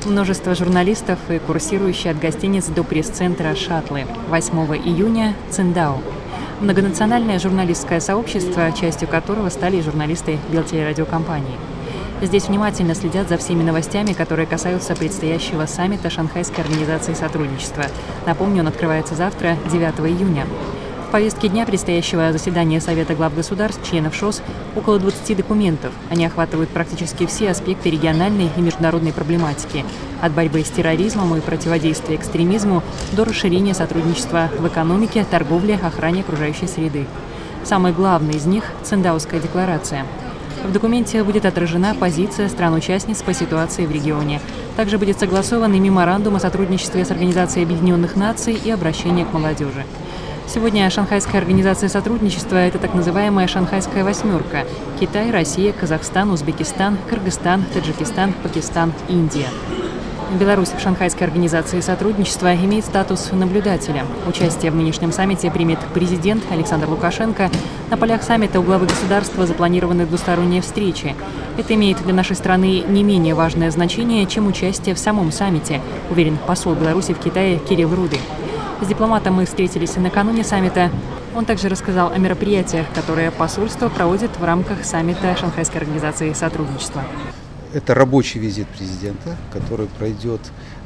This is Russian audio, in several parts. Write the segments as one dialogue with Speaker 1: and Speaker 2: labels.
Speaker 1: Множество журналистов и курсирующие от гостиниц до пресс-центра шаттлы. 8 июня – Циндао. Многонациональное журналистское сообщество, частью которого стали и журналисты Белтелерадиокомпании. Здесь внимательно следят за всеми новостями, которые касаются предстоящего саммита Шанхайской организации сотрудничества. Напомню, он открывается завтра, 9 июня. В повестке дня предстоящего заседания Совета глав государств, членов ШОС, около 20 документов. Они охватывают практически все аспекты региональной и международной проблематики. От борьбы с терроризмом и противодействия экстремизму до расширения сотрудничества в экономике, торговле, охране окружающей среды. Самый главный из них – Циндаоская декларация. В документе будет отражена позиция стран-участниц по ситуации в регионе. Также будет согласован и меморандум о сотрудничестве с Организацией Объединенных Наций и обращение к молодежи. Сегодня Шанхайская организация сотрудничества – это так называемая «Шанхайская восьмерка» – Китай, Россия, Казахстан, Узбекистан, Кыргызстан, Таджикистан, Пакистан, Индия. Беларусь в Шанхайской организации сотрудничества имеет статус наблюдателя. Участие в нынешнем саммите примет президент Александр Лукашенко. На полях саммита у главы государства запланированы двусторонние встречи. Это имеет для нашей страны не менее важное значение, чем участие в самом саммите, уверен посол Беларуси в Китае Кирилл Руды. С дипломатом мы встретились накануне саммита. Он также рассказал о мероприятиях, которые посольство проводит в рамках саммита Шанхайской организации сотрудничества.
Speaker 2: Это рабочий визит президента, который пройдет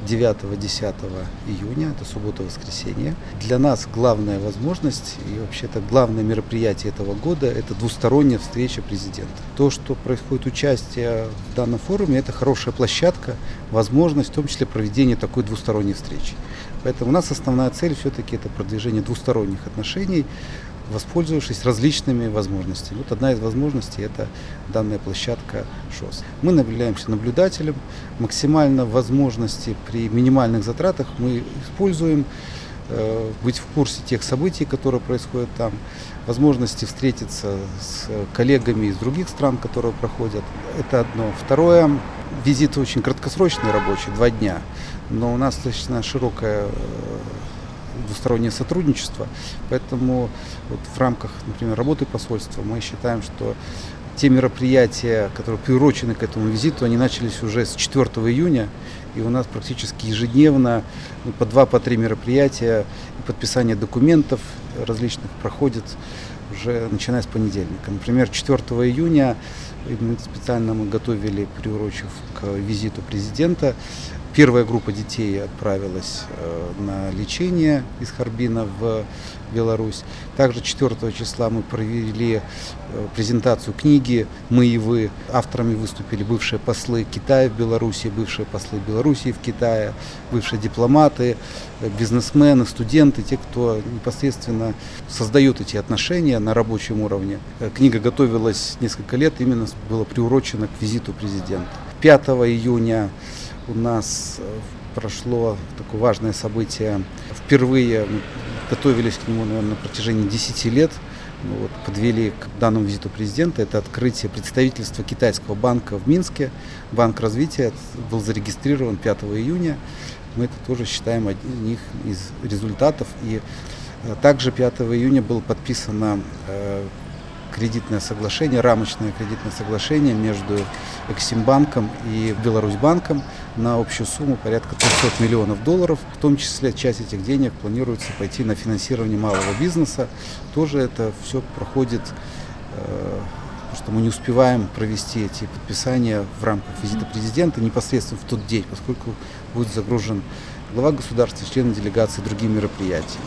Speaker 2: 9-10 июня, это суббота-воскресенье. Для нас главная возможность и вообще-то главное мероприятие этого года – это двусторонняя встреча президента. То, что происходит участие в данном форуме, это хорошая площадка, возможность, в том числе проведения такой двусторонней встречи. Поэтому у нас основная цель все-таки это продвижение двусторонних отношений, воспользовавшись различными возможностями. Вот одна из возможностей – это данная площадка ШОС. Мы являемся наблюдателем. Максимально возможности при минимальных затратах мы используем, быть в курсе тех событий, которые происходят там, возможности встретиться с коллегами из других стран, которые проходят. Это одно. Второе, визит очень краткосрочный рабочий, 2 дня, но у нас достаточно широкое двустороннее сотрудничество, поэтому вот в рамках, например, работы посольства мы считаем, что те мероприятия, которые приурочены к этому визиту, они начались уже с 4 июня, и у нас практически ежедневно по 2-3 мероприятия и подписание документов различных проходит уже начиная с понедельника. Например, 4 июня мы специально готовили, приурочив к визиту президента. Первая группа детей отправилась на лечение из Харбина в Беларусь. Также 4 числа мы провели презентацию книги «Мы и вы». Авторами выступили бывшие послы Китая в Беларуси, бывшие послы Белоруссии в Китае, бывшие дипломаты, бизнесмены, студенты, те, кто непосредственно создает эти отношения на рабочем уровне. Книга готовилась несколько лет, именно было приурочено к визиту президента. 5 июня у нас прошло такое важное событие. Впервые мы готовились к нему, наверное, на протяжении 10 лет. Вот, подвели к данному визиту президента. Это открытие представительства китайского банка в Минске. Банк развития был зарегистрирован 5 июня. Мы это тоже считаем одним из результатов. И также 5 июня было подписано кредитное соглашение, рамочное кредитное соглашение между Эксимбанком и Беларусьбанком на общую сумму порядка $300 миллионов. В том числе часть этих денег планируется пойти на финансирование малого бизнеса. Тоже это все проходит, потому что мы не успеваем провести эти подписания в рамках визита президента непосредственно в тот день, поскольку будет загружен глава государства, члены делегации, другие мероприятия.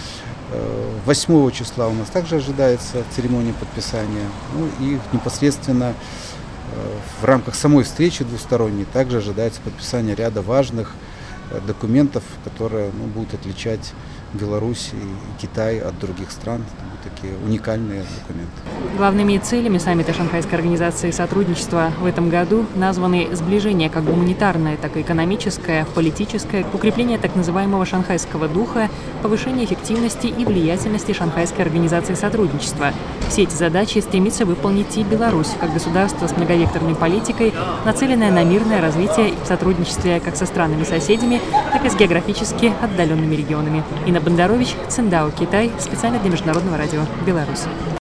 Speaker 2: 8 числа у нас также ожидается церемония подписания. Ну и непосредственно в рамках самой встречи двусторонней также ожидается подписание ряда важных документов, которые будут отличать Беларусь и Китай от других стран. Это будут такие уникальные документы.
Speaker 1: Главными целями саммита Шанхайской организации сотрудничества в этом году названы сближение как гуманитарное, так и экономическое, политическое, укрепление так называемого шанхайского духа, повышение эффективности и влиятельности Шанхайской организации сотрудничества. Все эти задачи стремится выполнить и Беларусь, как государство с многовекторной политикой, нацеленное на мирное развитие и сотрудничестве как со странами-соседями, так и с географически отдаленными регионами. Инна Бондарович, Циндао, Китай, специально для Международного радио Беларусь.